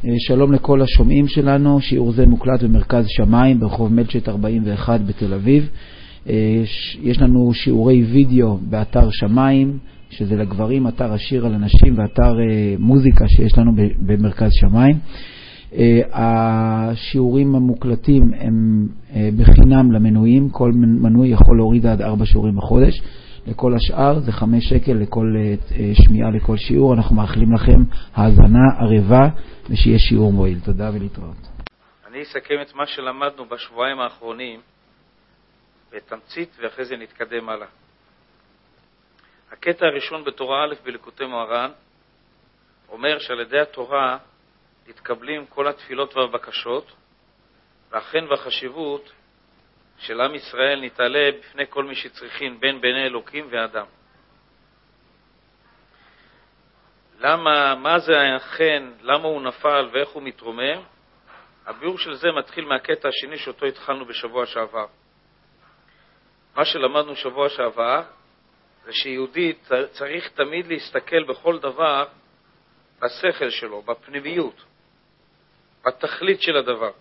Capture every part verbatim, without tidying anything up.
שלום לכל השומעים שלנו, שיעור זה מוקלט במרכז שמיים ברחוב מלצ'ט ארבעים ואחת בתל אביב. יש לנו שיעורי וידאו באתר שמיים, שזה לגברים, אתר השיר על הנשים ואתר מוזיקה שיש לנו במרכז שמיים. השיעורים המוקלטים הם בחינם למנויים, כל מנוי יכול להוריד עד ארבע שיעורים בחודש. לכל השאר זה חמש שקל לכל שמיעה, לכל שיעור. אנחנו מאחלים לכם האזנה ערבה ושיהיה שיעור מועיל. תודה ולהתראות. אני אסכם את מה שלמדנו בשבועיים האחרונים בתמצית, ואחרי זה נתקדם הלאה. הקטע הראשון בתורה א' בליקוטי מוהר"ן אומר שעל ידי התורה נתקבלים כל התפילות והבקשות, ואכן והחשיבות של עם ישראל נתעלה בפני כל מי שצריכים, בין בני אלוקים ואדם. למה, מה זה אכן, למה הוא נפל ואיך הוא מתרומם? הביאור של זה מתחיל מהקטע השני שאותו התחלנו בשבוע שעבר. מה שלמדנו שבוע שעבר זה שיהודי צריך תמיד להסתכל בכל דבר בשכל שלו, בפנימיות, בתכלית של הדבר.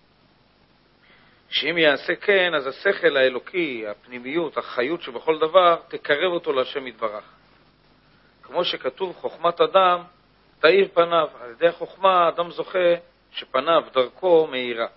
שאם יעשה כן, אז השכל האלוקי, הפנימיות, החיות שבכל דבר, תקרב אותו להשם יתברך. כמו שכתוב, חוכמת אדם תאיר פניו. על ידי החוכמה אדם זוכה שפניו, דרכו, מאירה.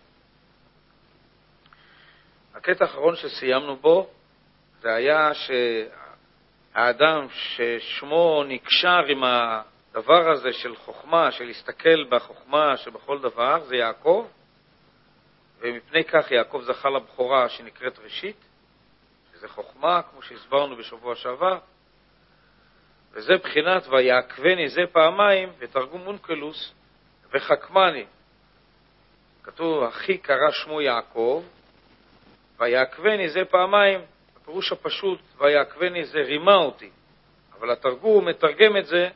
הקטע האחרון שסיימנו בו, זה היה שהאדם ששמו נקשר עם הדבר הזה של חוכמה, של להסתכל בחוכמה שבכל דבר, זה יעקב. ומפני כך יעקב זכה לבכורה שנקראת ראשית, שזה חוכמה, כמו שהסברנו בשבוע שעבר, וזה בחינת ויעקבני זה פעמיים, ותרגום אונקלוס, וחכמני. כתוב, הכי קרא שמו יעקב, ויעקבני זה פעמיים, הפירוש הפשוט, ויעקבני זה רימה אותי, אבל התרגום מתרגם את זה,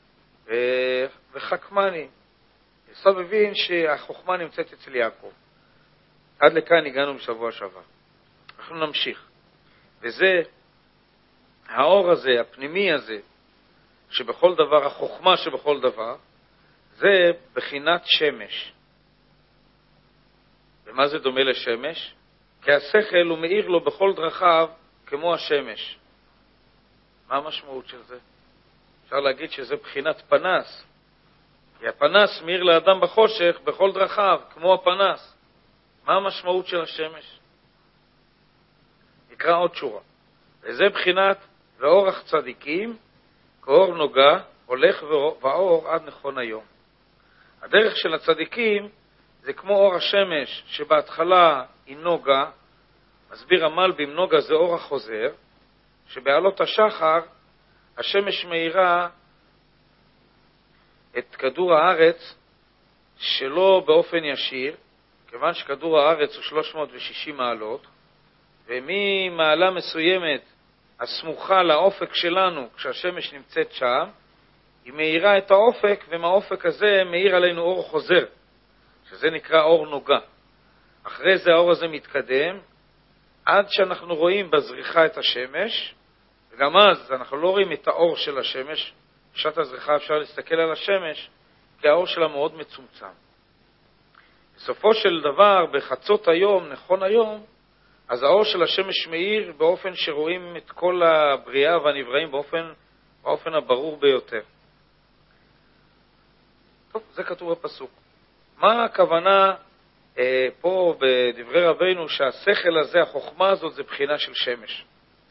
וחכמני. עשיו מבין שהחוכמה נמצאת אצל יעקב. עד לכאן הגענו בשבוע שעבר. אנחנו נמשיך. וזה, האור הזה, הפנימי הזה, שבכל דבר, החוכמה שבכל דבר, זה בחינת שמש. ומה זה דומה לשמש? כי השכל הוא מאיר לו בכל דרכיו כמו השמש. מה המשמעות של זה? אפשר להגיד שזה בחינת פנס. כי הפנס מאיר לאדם בחושך בכל דרכיו, כמו הפנס. מה המשמעות של השמש? נקרא עוד שורה. וזה בחינת ואורח צדיקים, כאור נוגה, הולך ואור עד נכון היום. הדרך של הצדיקים זה כמו אור השמש, שבהתחלה היא נוגה, מסביר המלבים, נוגה זה אור החוזר, שבעלות השחר השמש מאירה את כדור הארץ שלא באופן ישיר, כיוון שכדור הארץ הוא שלוש מאות ושישים מעלות, וממעלה מסוימת הסמוכה לאופק שלנו, כשהשמש נמצאת שם, היא מאירה את האופק, ומהאופק הזה מאיר עלינו אור חוזר, שזה נקרא אור נוגה. אחרי זה האור הזה מתקדם, עד שאנחנו רואים בזריחה את השמש, וגם אז אנחנו לא רואים את האור של השמש. בשעת הזריחה אפשר להסתכל על השמש, כי האור שלה מאוד מצומצם. בסופו של דבר, בחצות היום, נכון היום, אז האור של השמש מאיר באופן שרואים את כל הבריאה והנבראים באופן, באופן הברור ביותר. טוב, זה כתוב בפסוק. מה הכוונה אה, פה בדברי רבינו שהשכל הזה, החוכמה הזאת, זה בחינה של שמש?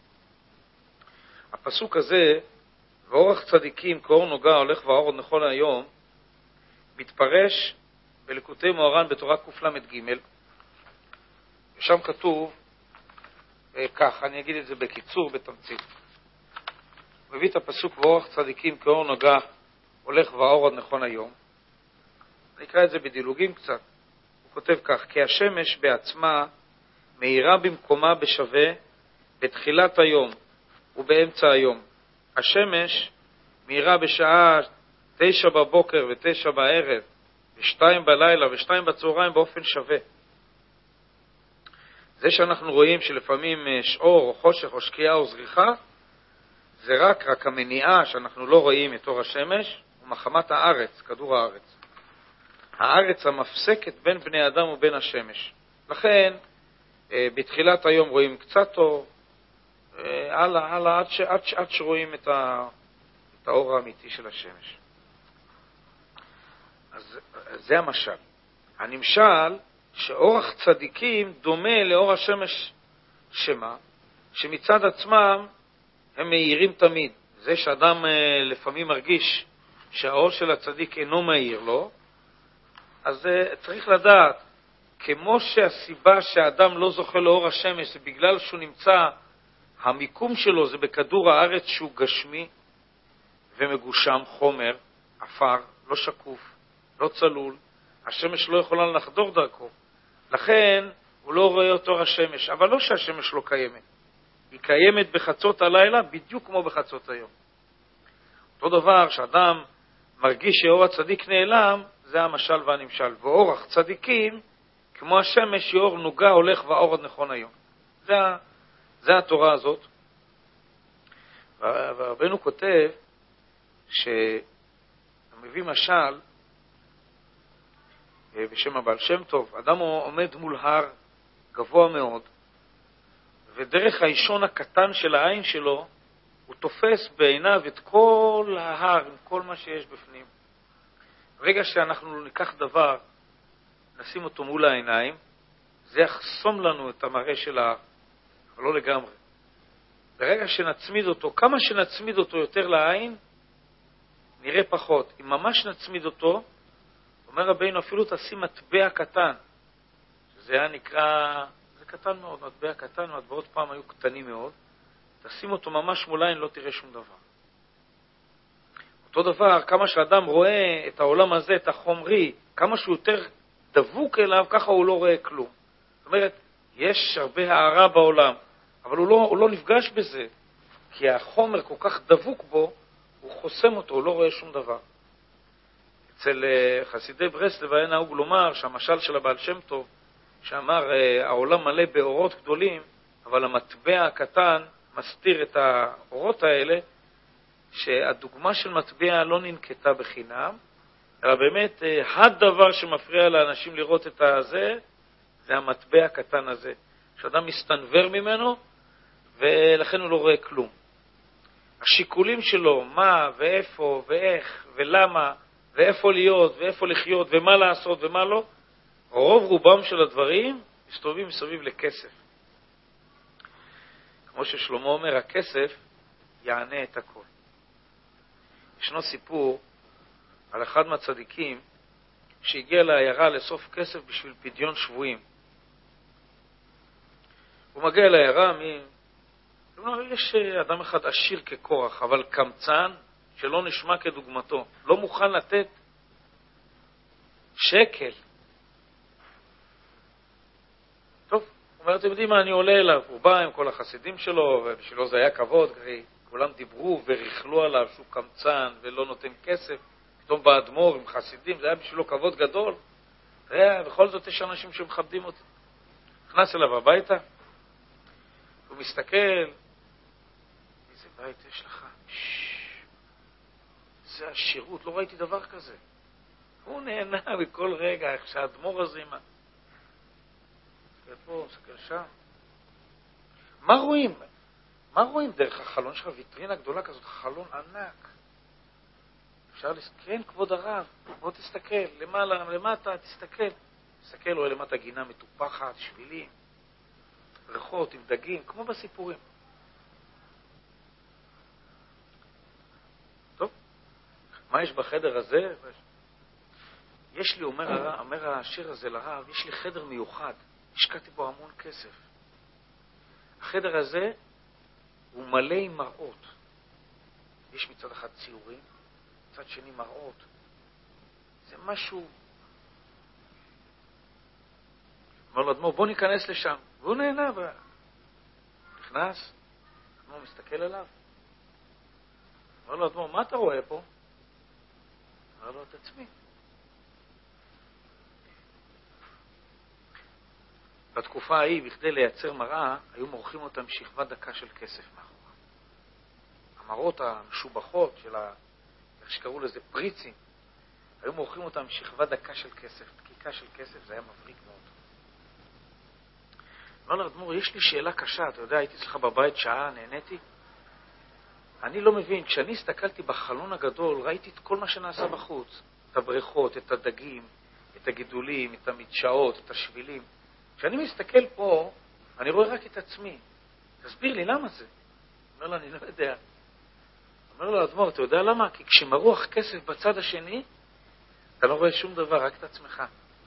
הפסוק הזה, ואורח צדיקים כאור נוגה הולך ואור נכון היום, מתפרש בליקוטי מוהר"ן בתורה קל"ג, ושם כתוב כך, אני אגיד את זה בקיצור, בתמצית. מביא את הפסוק ואורח צדיקים כאור נוגה הולך ואור עד נכון היום. אני אקרא את זה בדילוגים קצת. הוא כותב כך, כי השמש בעצמה מאירה במקומה בשווה בתחילת היום ובאמצע היום. השמש מאירה בשעה תשע בבוקר ותשע בערב, ושתיים בלילה ושתיים בצהריים באופן שווה. זה שאנחנו רואים שלפעמים שאור או חושך או שקיעה או זריחה, זה רק, רק המניעה שאנחנו לא רואים את אור השמש, ומחמת הארץ, כדור הארץ. הארץ המפסקת בין בני אדם ובין השמש. לכן, בתחילת היום רואים קצת אור, הלאה, הלאה, עד, ש, עד, עד שרואים את, ה, את האור האמיתי של השמש. אז זה המשל. הנמשל, שאורח צדיקים דומה לאור השמש שמה, שמצד עצמם הם מאירים תמיד. זה שאדם לפעמים מרגיש שהאור של הצדיק אינו מאיר לו, אז צריך לדעת, כמו שהסיבה שהאדם לא זוכה לאור השמש זה בגלל שהוא נמצא, המיקום שלו זה בכדור הארץ שהוא גשמי ומגושם, חומר, אפר, לא שקוף, לא צלול, השמש לא יכולה לחדור דרכו. לכן הוא לא רואה את אור השמש, אבל לא שהשמש לא קיימת. היא קיימת בחצות הלילה בדיוק כמו בחצות היום. אותו דבר שאדם מרגיש שאור הצדיק נעלם, זה המשל והנמשל. ואורח צדיקים, כמו השמש, היא אור נוגה, הולך ואור עד נכון היום. זה, זה התורה הזאת. ורבנו כותב שמביא משל בשם הבעל שם טוב. אדם עומד מול הר גבוה מאוד, ודרך האישון הקטן של העין שלו, הוא תופס בעיניו את כל ההר, עם כל מה שיש בפנים. ברגע שאנחנו ניקח דבר, נשים אותו מול העיניים, זה יחסום לנו את המראה של ההר, אבל לא לגמרי. ברגע שנצמיד אותו, כמה שנצמיד אותו יותר לעין, נראה פחות. אם ממש נצמיד אותו, אומר רבינו, אפילו תשים מטבע קטן, שזה היה נקרא, זה קטן מאוד, מטבע קטן, מטבעות פעם היו קטנים מאוד, תשים אותו ממש מול העין, לא תראה שום דבר. אותו דבר, כמה שאדם רואה את העולם הזה, את החומרי, כמה שהוא יותר דבוק אליו, ככה הוא לא רואה כלום. זאת אומרת, יש הרבה הערה בעולם, אבל הוא לא, הוא לא נפגש בזה, כי החומר כל כך דבוק בו, הוא חוסם אותו, הוא לא רואה שום דבר. אצל חסידי ברסלב היה נהוג לומר שהמשל של הבעל שם טוב, שאמר העולם מלא באורות גדולים, אבל המטבע הקטן מסתיר את האורות האלה, שהדוגמה של מטבע לא ננקטה בחינם, אלא באמת הדבר שמפריע לאנשים לראות את הזה, זה המטבע הקטן הזה, שאדם מסתנבר ממנו, ולכן הוא לא רואה כלום. השיקולים שלו, מה ואיפה ואיך ולמה, ואיפה להיות ואיפה לחיות ומה לעשות ומה לא, רוב רובם של הדברים מסתובבים מסביב לכסף. כמו ששלמה אומר, הכסף יענה את הכל. ישנו סיפור על אחד מהצדיקים שהגיע לעיירה לסוף כסף בשביל פדיון שבויים. הוא מגיע לעיירה, מי... יש אדם אחד עשיר כקורח, אבל קמצן שלא נשמע כדוגמתו, לא מוכן לתת שקל. טוב, הוא אומר, אתם יודעים מה, אני עולה אליו. הוא בא עם כל החסידים שלו, ובשבילו זה היה כבוד, כולם דיברו וריחלו עליו שהוא קמצן ולא נותן כסף. פתאום באדמו"ר עם חסידים, זה היה בשבילו כבוד גדול. בכל זאת יש אנשים שמכבדים אותי. נכנס אליו הביתה, הוא מסתכל, איזה בית יש לך? זה השירות, לא ראיתי דבר כזה. הוא נהנה בכל רגע, איך שהאדמו"ר הזה עם ה... סתכל פה, סתכל שם. מה רואים? מה רואים דרך החלון שלך? ויטרינה גדולה כזאת, חלון ענק. אפשר להסתכל, כן, כבוד הרב, בוא תסתכל, למעלה, למטה, תסתכל. תסתכל, רואה למטה גינה מטופחת, שבילים, ריחות עם דגים, כמו בסיפורים. טוב, מה יש בחדר הזה? יש לי, אומר, אומר השיר הזה לרב, יש לי חדר מיוחד, השקעתי בו המון כסף. החדר הזה הוא מלא עם מראות. יש מצד אחד ציורים, מצד שני מראות. זה משהו... אומר לו, אדמו"ר, בוא ניכנס לשם. והוא נהנה, ו... נכנס, אדמו"ר מסתכל עליו. אומר לו, אדמו"ר, מה אתה רואה פה? אומר לו, את עצמי. בתקופה ההיא, בכדי לייצר מראה, היו מורחים אותם שכבה דקה של כסף מאחורה. המראות המשובחות של ה... איך שקראו לזה, פריצים. היו מורחים אותם שכבה דקה של כסף, דקיקה של כסף, זה היה מבריק מאוד. לא לאדמו"ר, יש לי שאלה קשה, אתה יודע, הייתי אצלך בבית שעה, נהניתי. אני לא מבין, כשאני הסתכלתי בחלון הגדול, ראיתי את כל מה שנעשה בחוץ. את הבריכות, את הדגים, את הגידולים, את המדשאות, את השבילים. כשאני מסתכל פה, אני רואה רק את עצמי. תסביר לי, למה זה? אומר לו, אני לא יודע. אומר לו, אדמו"ר, אתה יודע למה? כי כשמרוח כסף בצד השני, אתה לא רואה שום דבר, רק את עצמך.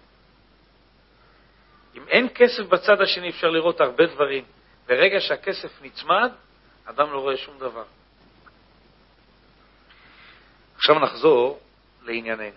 אם אין כסף בצד השני, אפשר לראות הרבה דברים. ברגע שהכסף נצמד, אדם לא רואה שום דבר. עכשיו נחזור לענייננו.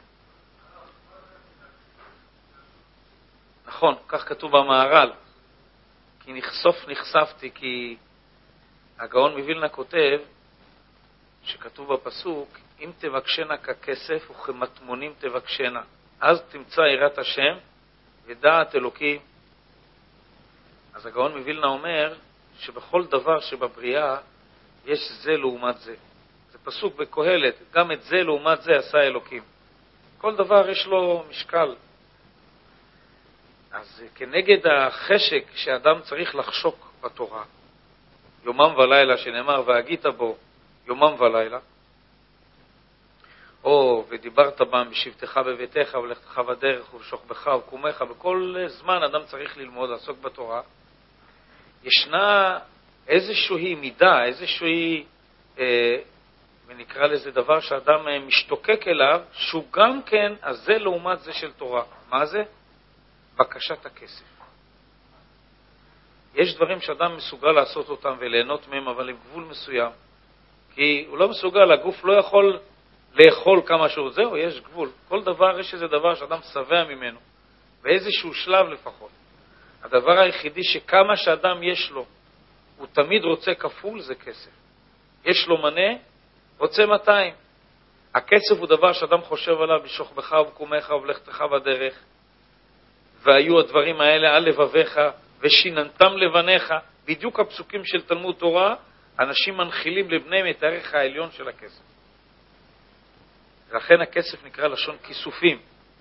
נכון, כך כתוב במהר"ל. כי נחשוף נחשפתי, כי הגאון מווילנה כותב, שכתוב בפסוק, אם תבקשנה ככסף וכמטמונים תבקשנה, אז תמצא יראת השם ודעת אלוקים. אז הגאון מווילנה אומר שבכל דבר שבבריאה יש זה לעומת זה. זה פסוק בקהלת, גם את זה לעומת זה עשה אלוקים. כל דבר יש לו משקל. אז כנגד החשק שאדם צריך לחשוק בתורה, יומם ולילה שנאמר והגית בו יומם ולילה, או ודיברת בם בשבתך בביתך ולכתך בדרך ובשוכבך וקומך, בכל זמן אדם צריך ללמוד, לעסוק בתורה. ישנה איזושהי מידה, איזושהי, אה, ונקרא לזה דבר שאדם משתוקק אליו, שהוא גם כן, אז זה לעומת זה של תורה. מה זה? בקשת הכסף. יש דברים שאדם מסוגל לעשות אותם וליהנות מהם, אבל עם גבול מסוים. כי הוא לא מסוגל, הגוף לא יכול לאכול כמה שהוא, זהו, יש גבול. כל דבר, יש איזה דבר שאדם שבע ממנו, באיזשהו שלב לפחות. הדבר היחידי שכמה שאדם יש לו, הוא תמיד רוצה כפול, זה כסף. יש לו מנה, רוצה מאתיים. הכסף הוא דבר שאדם חושב עליו בשוכבך ובקומך ובלכתך בדרך. והיו הדברים האלה על לבביך ושיננתם לבניך. בדיוק הפסוקים של תלמוד תורה, אנשים מנחילים לבניהם את הערך העליון של הכסף. לכן הכסף נקרא לשון כיסופים.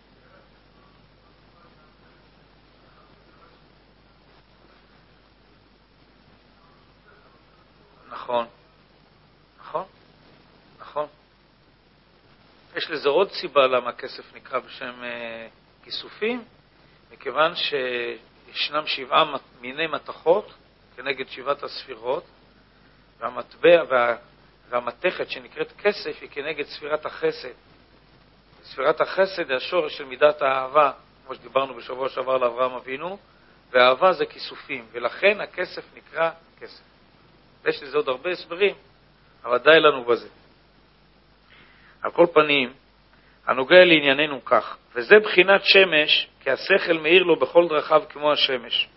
נכון, נכון, נכון. יש לזה עוד סיבה למה הכסף נקרא בשם אה, כיסופים, מכיוון שישנם שבעה מיני מתכות כנגד שבעת הספירות, והמטבע וה, והמתכת שנקראת כסף היא כנגד ספירת החסד. ספירת החסד היא השורש של מידת האהבה, כמו שדיברנו בשבוע שעבר לאברהם אבינו, והאהבה זה כיסופים, ולכן הכסף נקרא כסף. יש לזה עוד הרבה הסברים, אבל די לנו בזה. על כל פנים, הנוגע לענייננו כך, וזה בחינת שמש, כי השכל מאיר לו בכל דרכיו כמו השמש.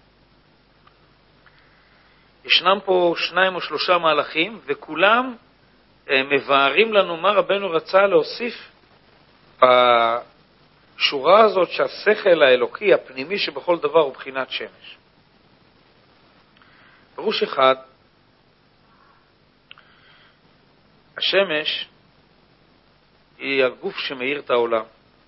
ישנם פה שניים או שלושה מהלכים, וכולם אה, מבארים לנו מה רבנו רצה להוסיף בשורה הזאת שהשכל האלוקי, הפנימי שבכל דבר הוא בחינת שמש. פירוש אחד, השמש היא הגוף שמאיר את העולם.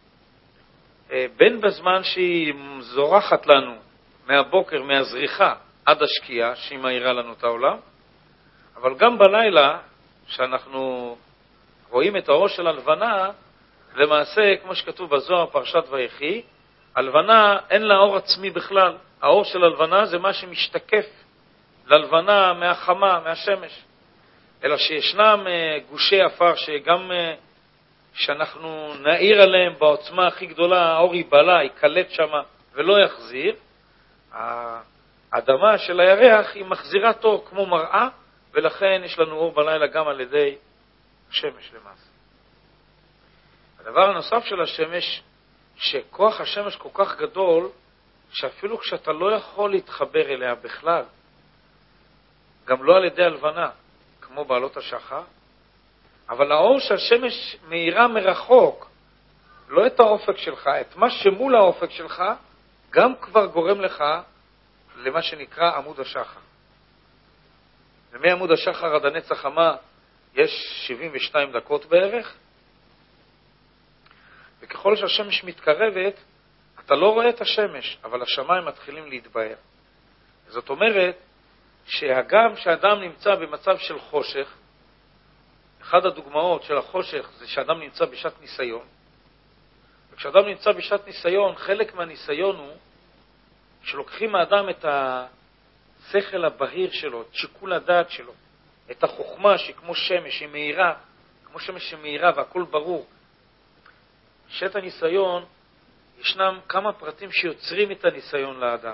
בין בזמן שהיא זורחת לנו מהבוקר, מהזריחה, עד השקיעה, שהיא מאירה לנו את העולם, אבל גם בלילה, שאנחנו רואים את האור של הלבנה, למעשה, כמו שכתוב בזוהר, פרשת ויחי, הלבנה אין לה אור עצמי בכלל. האור של הלבנה זה מה שמשתקף ללבנה מהחמה, מהשמש. אלא שישנם גושי אפר שגם שאנחנו נעיר עליהם בעוצמה הכי גדולה, האור ייבלע, יקלט שם ולא יחזיר. האדמה של הירח היא מחזירה אור כמו מראה, ולכן יש לנו אור בלילה גם על ידי השמש למעשה. הדבר הנוסף של השמש, שכוח השמש כל כך גדול, שאפילו כשאתה לא יכול להתחבר אליה בכלל, גם לא על ידי הלבנה, כמו בעלות השחר, אבל האור שהשמש מאירה מרחוק, לא את האופק שלך, את מה שמול האופק שלך, גם כבר גורם לך למה שנקרא עמוד השחר. ומעמוד השחר עד הנצח חמה יש שבעים ושתיים דקות בערך, וככל שהשמש מתקרבת, אתה לא רואה את השמש, אבל השמיים מתחילים להתבהר. זאת אומרת, שהגם שאדם נמצא במצב של חושך, אחד הדוגמאות של החושך זה שאדם נמצא בשעת ניסיון, וכשאדם נמצא בשעת ניסיון, חלק מהניסיון הוא שלוקחים האדם את השכל הבהיר שלו, את שיקול הדעת שלו, את החוכמה שהיא כמו שמש, היא מהירה, כמו שמש שמהירה והכל ברור. בשעת הניסיון ישנם כמה פרטים שיוצרים את הניסיון לאדם.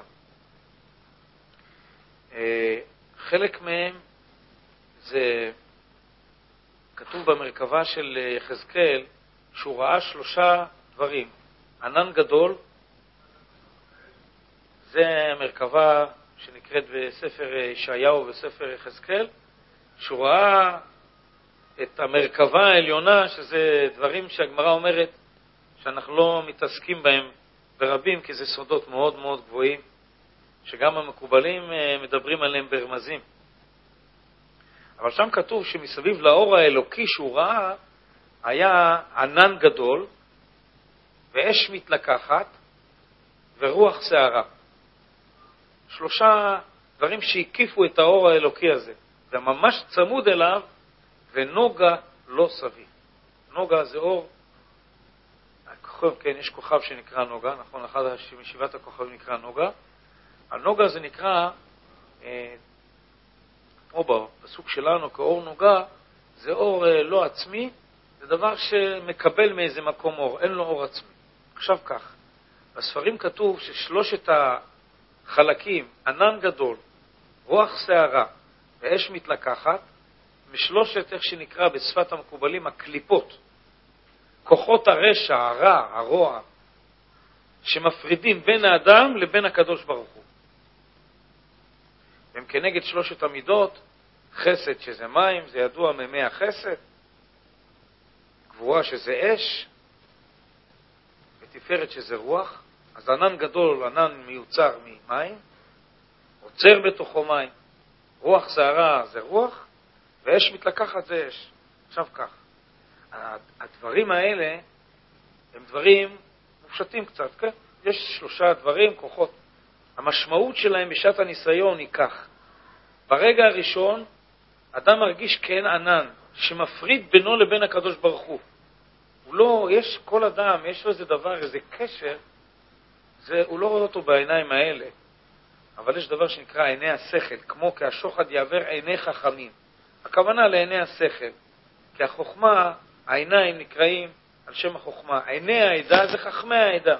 חלק מהם זה כתוב במרכבה של יחזקאל שהוא ראה שלושה דברים. ענן גדול, זה המרכבה שנקראת בספר ישעיהו ובספר יחזקאל, שהוא ראה את המרכבה העליונה, שזה דברים שהגמרא אומרת שאנחנו לא מתעסקים בהם ברבים, כי זה סודות מאוד מאוד גבוהים, שגם המקובלים מדברים עליהם ברמזים. אבל שם כתוב שמסביב לאור האלוקי שהוא ראה, היה ענן גדול, ואש מתלקחת, ורוח שערה. שלושה דברים שהקיפו את האור האלוקי הזה. זה ממש צמוד אליו, ונוגה לא סביב. נוגה זה אור, הכוכב, כן, יש כוכב שנקרא נוגה, נכון, אחד משבעת הכוכבים נקרא נוגה. הנוגה זה נקרא, אה, או בפסוק שלנו כאור נוגה, זה אור אה, לא עצמי, זה דבר שמקבל מאיזה מקום אור, אין לו אור עצמי. עכשיו כך, בספרים כתוב ששלושת החלקים, ענן גדול, רוח שערה ואש מתלקחת, משלושת, איך שנקרא בשפת המקובלים, הקליפות, כוחות הרשע, הרע, הרוע, שמפרידים בין האדם לבין הקדוש ברוך הוא. הם כנגד שלושת המידות, חסד שזה מים, זה ידוע ממי החסד, גבורה שזה אש, ותפארת שזה רוח. אז ענן גדול, ענן מיוצר ממים, עוצר בתוכו מים. רוח שערה זה רוח, ואש מתלקחת זה אש. עכשיו כך, הדברים האלה הם דברים מופשטים קצת, כן? יש שלושה דברים, כוחות. המשמעות שלהם בשעת הניסיון היא כך. ברגע הראשון, אדם מרגיש כאין ענן, שמפריד בינו לבין הקדוש ברוך הוא. הוא לא, יש כל אדם, יש לו איזה דבר, איזה קשר, זה, הוא לא רואה אותו בעיניים האלה. אבל יש דבר שנקרא עיני השכל, כמו כהשוחד יעבר עיני חכמים. הכוונה לעיני השכל. כי החוכמה, העיניים נקראים על שם החוכמה. עיני העדה זה חכמי העדה.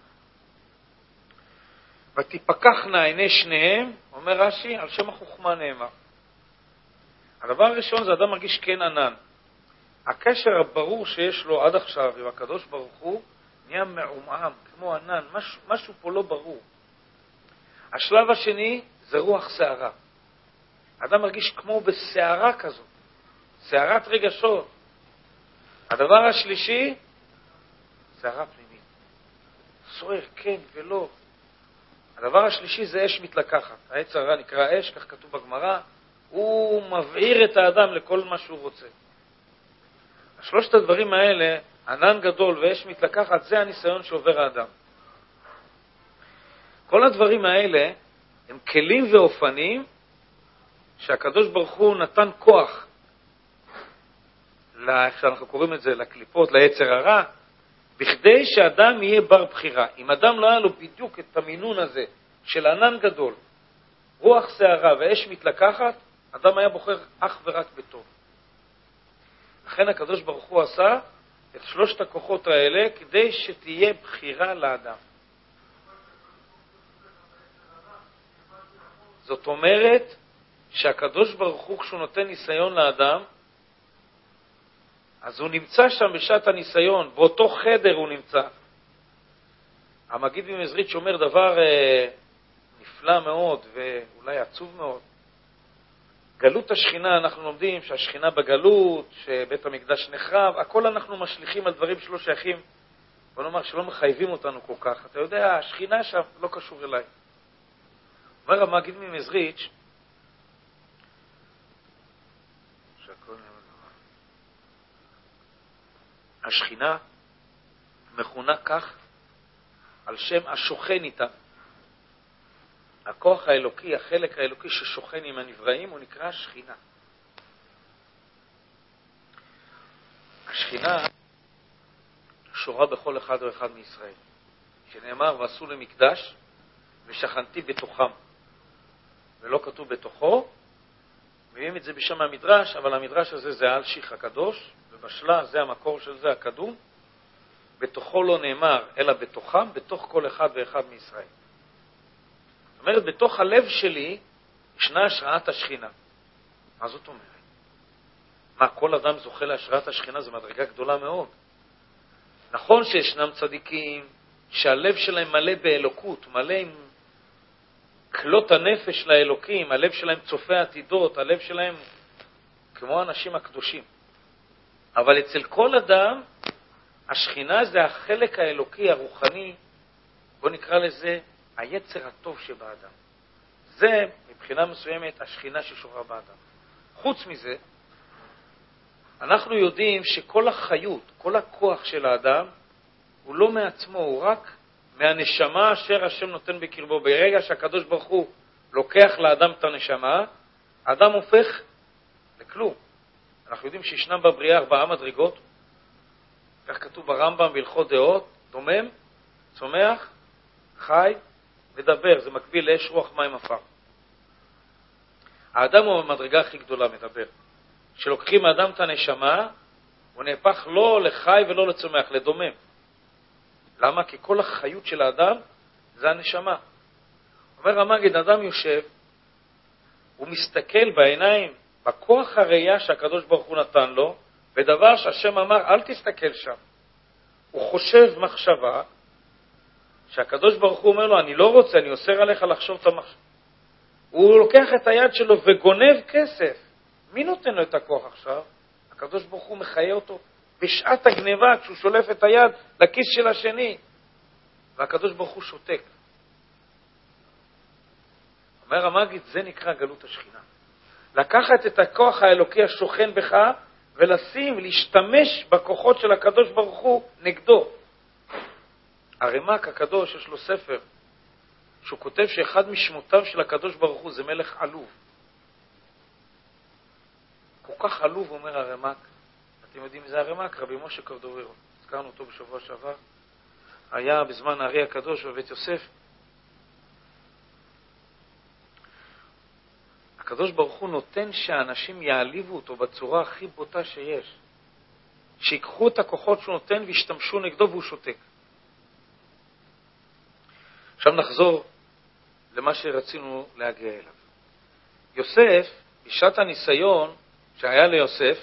ותפקחנה עיני שניהם, אומר רש"י, על שם החוכמה נאמר. הדבר הראשון זה אדם מרגיש כן ענן. הקשר הברור שיש לו עד עכשיו עם הקדוש ברוך הוא, נהיה מעומעם, כמו ענן, משהו, משהו פה לא ברור. השלב השני זה רוח שערה. אדם מרגיש כמו בשערה כזאת, שערת רגשות. הדבר השלישי, שערה פנימית. סוער, כן ולא. הדבר השלישי זה אש מתלקחת. העץ הרע נקרא אש, כך כתוב בגמרא, הוא מבעיר את האדם לכל מה שהוא רוצה. שלושת הדברים האלה, ענן גדול ואש מתלקחת, זה הניסיון שעובר האדם. כל הדברים האלה הם כלים ואופנים שהקדוש ברוך הוא נתן כוח, איך שאנחנו קוראים את זה, לקליפות, ליצר הרע, בכדי שאדם יהיה בר בחירה. אם אדם לא היה לו בדיוק את המינון הזה של ענן גדול, רוח שערה ואש מתלקחת, אדם היה בוחר אך ורק בטוב. לכן הקדוש ברוך הוא עשה את שלושת הכוחות האלה כדי שתהיה בחירה לאדם. זאת אומרת שהקדוש ברוך הוא כשהוא נותן ניסיון לאדם, אז הוא נמצא שם בשעת הניסיון, באותו חדר הוא נמצא. המגיד ממזריץ' אומר דבר אה, נפלא מאוד ואולי עצוב מאוד. גלות השכינה, אנחנו לומדים שהשכינה בגלות, שבית המקדש נחרב, הכל אנחנו משליכים על דברים שלא שייכים, בוא נאמר שלא מחייבים אותנו כל כך. אתה יודע, השכינה שם לא קשור אליי. אומר המגיד ממזריץ', השכינה מכונה כך על שם השוכן איתה. הכוח האלוקי, החלק האלוקי ששוכן עם הנבראים, הוא נקרא שכינה. השכינה שורה בכל אחד ואחד מישראל. שנאמר, ועשו למקדש ושכנתי בתוכם. ולא כתוב בתוכו, מביאים את זה בשם המדרש, אבל המדרש הזה זה אלשיך הקדוש, ובשלה זה המקור של זה הקדום. בתוכו לא נאמר, אלא בתוכם, בתוך כל אחד ואחד מישראל. זאת אומרת, בתוך הלב שלי ישנה השראת השכינה. מה זאת אומרת? מה, כל אדם זוכה להשראת השכינה? זו מדרגה גדולה מאוד. נכון שישנם צדיקים שהלב שלהם מלא באלוקות, מלא עם כלות הנפש לאלוקים, הלב שלהם צופה עתידות, הלב שלהם כמו האנשים הקדושים. אבל אצל כל אדם, השכינה זה החלק האלוקי, הרוחני, בוא נקרא לזה היצר הטוב שבאדם. זה מבחינה מסוימת השכינה ששורה באדם. חוץ מזה, אנחנו יודעים שכל החיות, כל הכוח של האדם, הוא לא מעצמו, הוא רק מהנשמה אשר השם נותן בקרבו. ברגע שהקדוש ברוך הוא לוקח לאדם את הנשמה, האדם הופך לכלום. אנחנו יודעים שישנם בבריאה ארבעה מדרגות, כך כתוב ברמב"ם בהלכות דעות, דומם, צומח, חי, מדבר. זה מקביל לאש רוח מים עפר. האדם הוא המדרגה הכי גדולה, מדבר. כשלוקחים מאדם את הנשמה, הוא נהפך לא לחי ולא לצומח, לדומם. למה? כי כל החיות של האדם זה הנשמה. אומר המגיד, אדם יושב, הוא מסתכל בעיניים, בכוח הראייה שהקדוש ברוך הוא נתן לו, בדבר שהשם אמר, אל תסתכל שם. הוא חושב מחשבה, שהקדוש ברוך הוא אומר לו, אני לא רוצה, אני אוסר עליך לחשוב את המחשבה. הוא לוקח את היד שלו וגונב כסף. מי נותן לו את הכוח עכשיו? הקדוש ברוך הוא מחיה אותו בשעת הגניבה, כשהוא שולף את היד לכיס של השני. והקדוש ברוך הוא שותק. אומר המגיד, זה נקרא גלות השכינה. לקחת את הכוח האלוקי השוכן בך, ולשים, להשתמש בכוחות של הקדוש ברוך הוא נגדו. הרמ"ק הקדוש יש לו ספר, שהוא כותב שאחד משמותיו של הקדוש ברוך הוא זה מלך עלוב. כל כך עלוב, אומר הרמ"ק. אתם יודעים, זה הרמ"ק, רבי משה קרדוברו. הזכרנו אותו בשבוע שעבר. היה בזמן הארי הקדוש בבית יוסף. הקדוש ברוך הוא נותן שהאנשים יעליבו אותו בצורה הכי בוטה שיש. שיקחו את הכוחות שהוא נותן וישתמשו נגדו והוא שותק. עכשיו נחזור למה שרצינו להגיע אליו. יוסף, בשעת הניסיון שהיה ליוסף,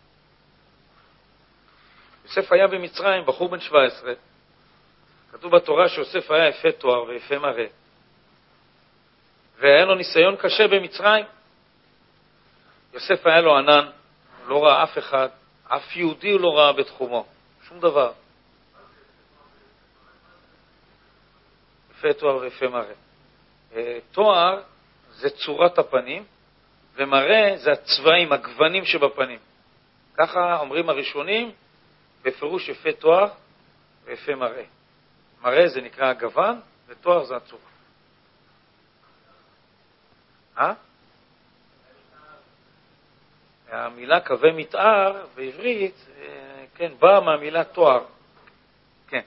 יוסף היה במצרים, בחור בן שבע עשרה. כתוב בתורה שיוסף היה יפה תואר ויפה מראה. והיה לו ניסיון קשה במצרים. יוסף היה לו ענן, הוא לא ראה אף אחד, אף יהודי הוא לא ראה בתחומו, שום דבר. יפה תואר ויפה מראה. תואר זה צורת הפנים, ומראה זה הצבעים, הגוונים שבפנים. ככה אומרים הראשונים, בפירוש יפה תואר ויפה מראה. מראה זה נקרא הגוון, ותואר זה הצורה. אה? המילה קווי מתאר בעברית, כן, באה מהמילה תואר. כן.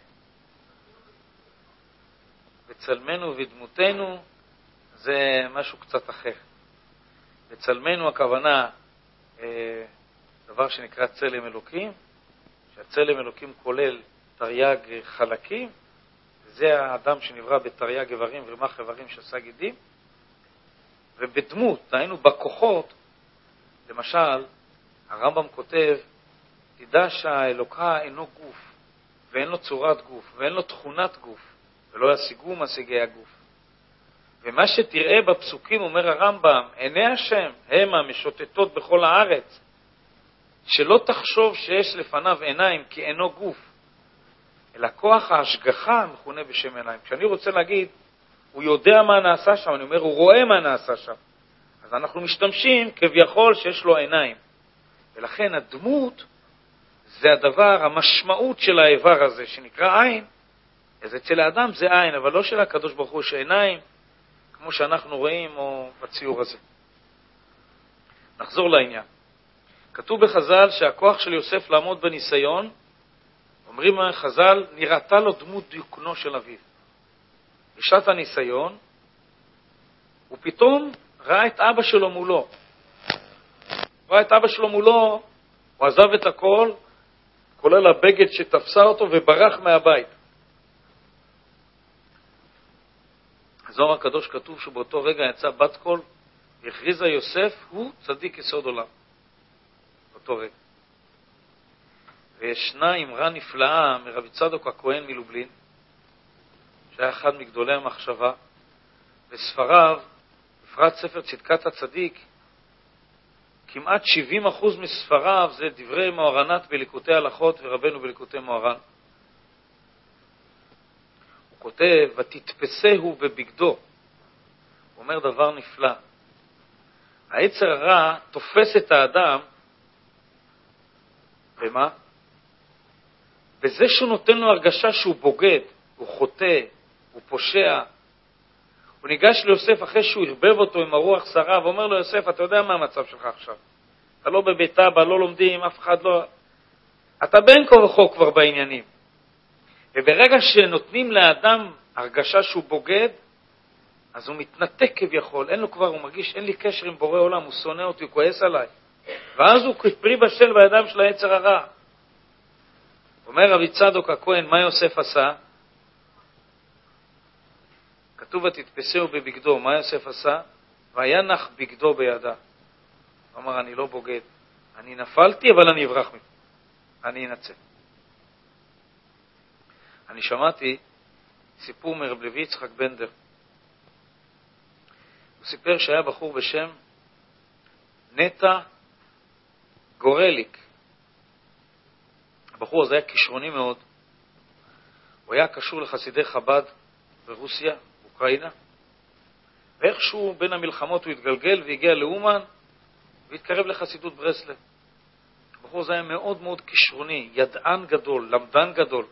בצלמנו ובדמותנו זה משהו קצת אחר. בצלמנו הכוונה דבר שנקרא צלם אלוקים, שהצלם אלוקים כולל תרי"ג חלקים, זה האדם שנברא בתרי"ג איברים ורמ"ח איברים שעשה גידים. ובדמות, דהיינו בכוחות, למשל, הרמב"ם כותב, תדע שהאלוקה אינו גוף, ואין לו צורת גוף, ואין לו תכונת גוף, ולא ישיגו משיגי הגוף. ומה שתראה בפסוקים, אומר הרמב"ם, עיני השם הם המשוטטות בכל הארץ, שלא תחשוב שיש לפניו עיניים כי אינו גוף, אלא כוח ההשגחה מכונה בשם עיניים. כשאני רוצה להגיד, הוא יודע מה נעשה שם, אני אומר, הוא רואה מה נעשה שם. אז אנחנו משתמשים כביכול שיש לו עיניים. ולכן הדמות זה הדבר, המשמעות של האיבר הזה, שנקרא עין. אז אצל האדם זה עין, אבל לא של הקדוש ברוך הוא יש עיניים, כמו שאנחנו רואים או בציור הזה. נחזור לעניין. כתוב בחז"ל שהכוח של יוסף לעמוד בניסיון, אומרים חז"ל, נראתה לו דמות דיוקנו של אביו. בשעת הניסיון, הוא פתאום ראה את אבא שלו מולו. ראה את אבא שלו מולו, הוא עזב את הכל, כולל הבגד שתפסה אותו וברח מהבית. זוהר הקדוש כתוב שבאותו רגע יצא בת קול, והכריזה יוסף, הוא צדיק יסוד עולם. באותו רגע. וישנה אמרה נפלאה מרבי צדוק הכהן מלובלין, שהיה אחד מגדולי המחשבה, בספריו, בפרט ספר צדקת הצדיק, כמעט שבעים אחוז מספריו זה דברי מוהר"נת בליקוטי הלכות ורבנו בליקוטי מוהר"ן. הוא כותב, ותתפסהו בבגדו. הוא אומר דבר נפלא. היצר הרע תופס את האדם, במה? בזה שהוא נותן לו הרגשה שהוא בוגד, הוא חוטא, הוא פושע. הוא ניגש ליוסף אחרי שהוא הרבב אותו עם הרוח שרה, ואומר לו, יוסף, אתה יודע מה המצב שלך עכשיו? אתה לא בבית אבא, לא לומדים, אף אחד לא... אתה בין כה וכה כבר בעניינים. וברגע שנותנים לאדם הרגשה שהוא בוגד, אז הוא מתנתק כביכול, אין לו כבר, הוא מרגיש, אין לי קשר עם בורא עולם, הוא שונא אותי, הוא כועס עליי. ואז הוא כפרי בשל בידם של היצר הרע. אומר רבי צדוק הכהן, מה יוסף עשה? כתוב ותתפסהו בבגדו, מה יוסף עשה? וינח בגדו בידה. הוא אמר, אני לא בוגד. אני נפלתי, אבל אני אברח מפה. אני אנצל. אני שמעתי סיפור מרב לוי יצחק בנדר. הוא סיפר שהיה בחור בשם נטע גורליק. הבחור הזה היה כישרוני מאוד. הוא היה קשור לחסידי חב"ד ברוסיה, אוקראינה. ואיכשהו בין המלחמות הוא התגלגל והגיע לאומן והתקרב לחסידות ברסלב. הבחור הזה היה מאוד מאוד כישרוני, ידען גדול, למדן גדול.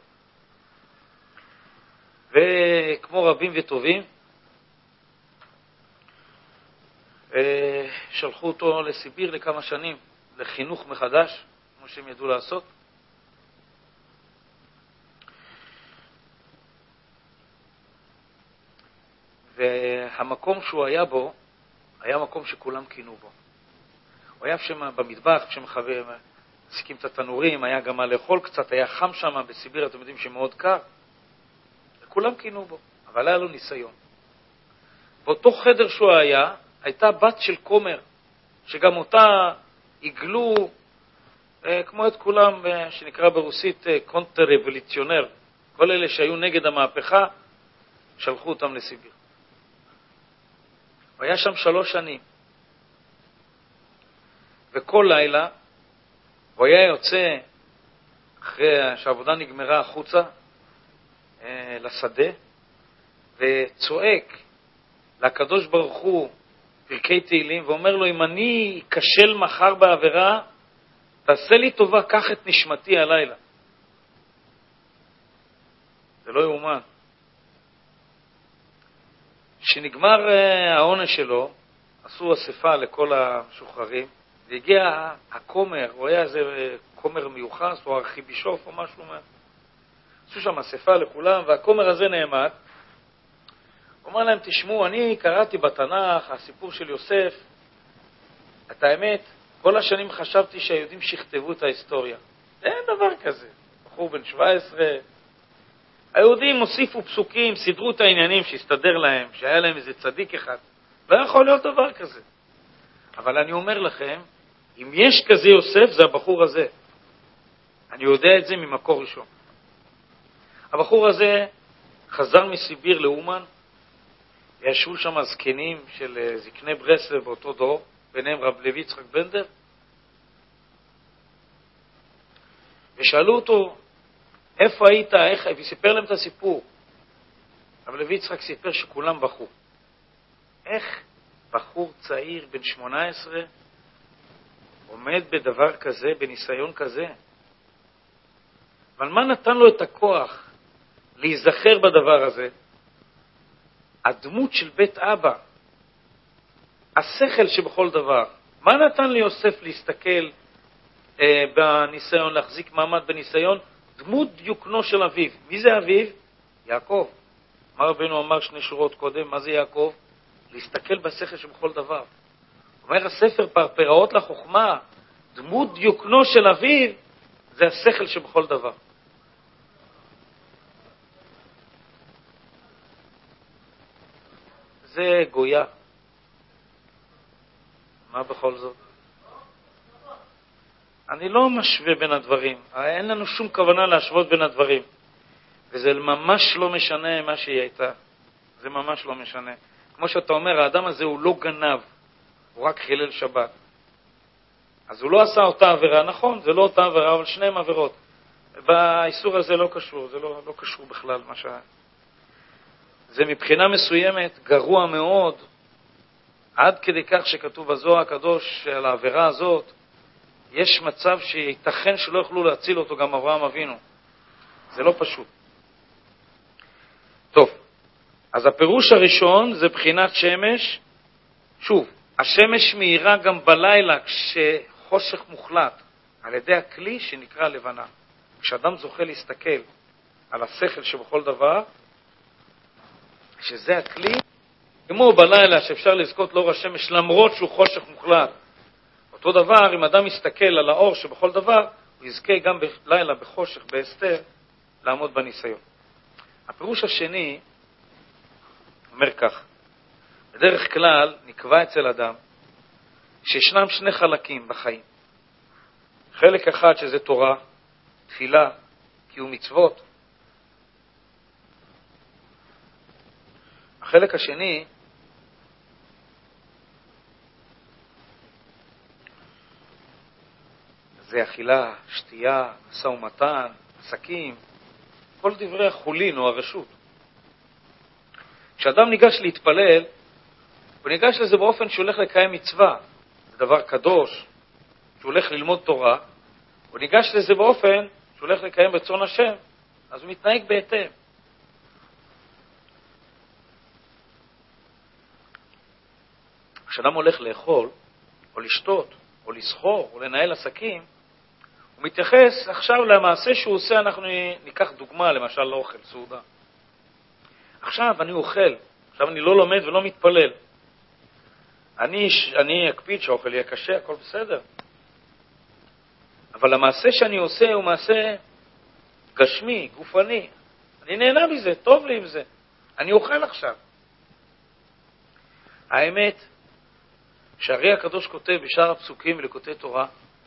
וכמו רבים וטובים, שלחו אותו לסיביר לכמה שנים, לחינוך מחדש, כמו שהם ידעו לעשות. והמקום שהוא היה בו, היה מקום שכולם קינו בו. הוא היה שם במטבח, כשמחזיקים את התנורים, היה גם מה לאכול קצת, היה חם שם בסיביר, אתם יודעים שמאוד קר. וכולם קינו בו, אבל היה לו ניסיון. באותו חדר שהוא היה, הייתה בת של כומר, שגם אותה עיגלו, אה, כמו את כולם, אה, שנקרא ברוסית אה, קונטר-רבוליציונר. כל אלה שהיו נגד המהפכה, שלחו אותם לסיביר. הוא היה שם שלוש שנים. וכל לילה, הוא היה יוצא, אחרי שהעבודה נגמרה החוצה, אה, לשדה, וצועק לקדוש ברוך הוא פרקי תהילים, ואומר לו, אם אני אכשל מחר בעבירה, תעשה לי טובה, קח את נשמתי הלילה. זה לא יאומן. כשנגמר העונש שלו, עשו אספה לכל המשוחררים, והגיע הכומר, הוא היה איזה כומר מיוחס, או ארכיבישוף או משהו מה. עשו שם אספה לכולם, והכומר הזה נעמד, הוא אומר להם, תשמעו, אני קראתי בתנ"ך, הסיפור של יוסף, את האמת, כל השנים חשבתי שהיהודים שכתבו את ההיסטוריה. אין דבר כזה. בחור בן שבע עשרה, היהודים הוסיפו פסוקים, סידרו את העניינים שהסתדר להם, שהיה להם איזה צדיק אחד. לא יכול להיות דבר כזה. אבל אני אומר לכם, אם יש כזה יוסף, זה הבחור הזה. אני יודע את זה ממקור ראשון. הבחור הזה חזר מסיביר לאומן, ישבו שם הזקנים של זקני ברסלב באותו דור, ביניהם רב לוי יצחק בנדר, ושאלו אותו, איפה היית, איך, וסיפר להם את הסיפור. רב לוי יצחק סיפר שכולם בחו. איך בחור צעיר בן שמונה עשרה עומד בדבר כזה, בניסיון כזה? אבל מה נתן לו את הכוח להיזכר בדבר הזה? הדמות של בית אבא, השכל שבכל דבר. מה נתן ליוסף להסתכל אה, בניסיון, להחזיק מעמד בניסיון? דמות דיוקנו של אביו. מי זה אביו? יעקב. מה רבנו אמר שני שורות קודם? מה זה יעקב? להסתכל בשכל שבכל דבר. אומר הספר פרפראות לחוכמה, דמות דיוקנו של אביו זה השכל שבכל דבר. זה גויה. מה בכל זאת? אני לא משווה בין הדברים. אין לנו שום כוונה להשוות בין הדברים. וזה ממש לא משנה מה שהיא הייתה. זה ממש לא משנה. כמו שאתה אומר, האדם הזה הוא לא גנב. הוא רק חילל שבת. אז הוא לא עשה אותה עבירה. נכון, זה לא אותה עבירה, אבל שניהם עבירות. באיסור הזה לא קשור. זה לא, לא קשור בכלל מה שהיה. זה מבחינה מסוימת גרוע מאוד. עד כדי כך שכתוב בזוהר הקדוש על העבירה הזאת, יש מצב שייתכן שלא יוכלו להציל אותו גם אברהם אבינו. זה לא פשוט. טוב, אז הפירוש הראשון זה בחינת שמש. שוב, השמש מאירה גם בלילה כשחושך מוחלט, על ידי הכלי שנקרא לבנה. כשאדם זוכה להסתכל על השכל שבכל דבר, שזה הכלי, כמו בלילה שאפשר לזכות לאור השמש למרות שהוא חושך מוחלט. אותו דבר, אם אדם מסתכל על האור שבכל דבר, הוא יזכה גם בלילה בחושך, בהסתר, לעמוד בניסיון. הפירוש השני אומר כך, בדרך כלל נקבע אצל אדם שישנם שני חלקים בחיים. חלק אחד שזה תורה, תפילה, קיום מצוות. החלק השני זה אכילה, שתייה, משא ומתן, עסקים, כל דברי החולין או הרשות. כשאדם ניגש להתפלל, הוא ניגש לזה באופן שהוא הולך לקיים מצווה, זה דבר קדוש, שהוא הולך ללמוד תורה, הוא ניגש לזה באופן שהוא הולך לקיים רצון השם, אז הוא מתנהג בהתאם. כשאדם הולך לאכול, או לשתות, או לסחור, או לנהל עסקים, הוא מתייחס עכשיו למעשה שהוא עושה, אנחנו ניקח דוגמה, למשל לאוכל, סעודה. עכשיו אני אוכל, עכשיו אני לא לומד ולא מתפלל. אני, אני אקפיד שהאוכל יהיה קשה, הכל בסדר. אבל המעשה שאני עושה הוא מעשה גשמי, גופני. אני נהנה מזה, טוב לי עם זה. אני אוכל עכשיו. האמת, שהרי הקדוש כותב בשאר הפסוקים ולקוטי תורה,